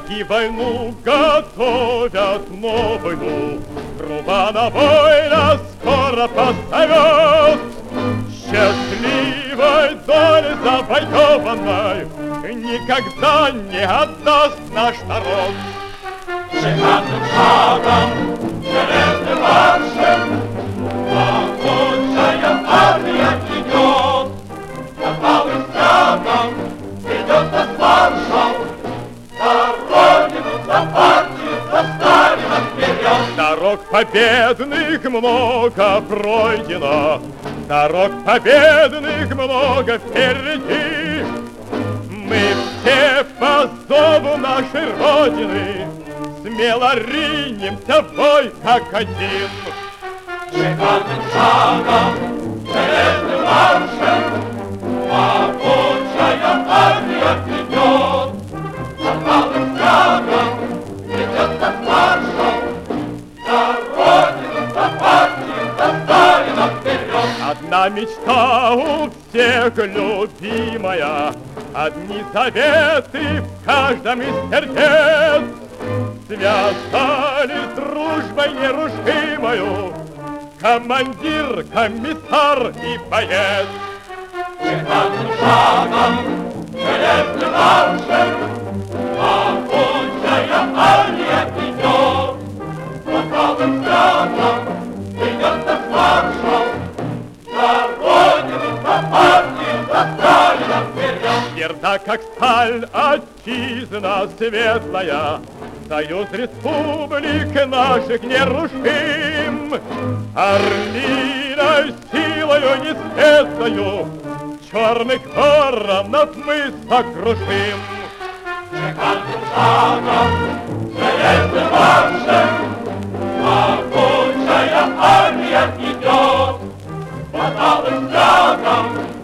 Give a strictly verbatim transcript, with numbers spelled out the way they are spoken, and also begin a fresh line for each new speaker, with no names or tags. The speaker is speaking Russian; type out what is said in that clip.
И войну готовят новую, труба на бой нас скоро позовет. Счастливой доли завоеванной никогда не отдаст наш народ.
Шикарным шагом, железным маршем могучая армия идет. Под малым стягом идет нас маршал, за Родину, за партию, за Сталина вперед.
Дорог победных много пройдено, дорог победных много впереди. Мы все по зову нашей Родины смело ринемся в бой как один.
Шикарным шагом, железным маршем могучая армия идет. Под малым стягом идет нас маршал, за Родину, за партию, за Сталина вперед.
Одна мечта у всех любимая, одни заветы в каждом из сердец. Связались дружбой нерушимою командир, комиссар и боец.
Шикарным шагом, железным маршем могучая армия идет. Под правым стягом идет наш маршал, за Родину, за партию, за Сталина вперед.
Тверда, как сталь, отчизна светлая, Союз республик наших нерушим. Орлиной силою несметною черных воронов мы сокрушим.
Шикарным шагом, железным маршем могучая армия идет. Под малым стягом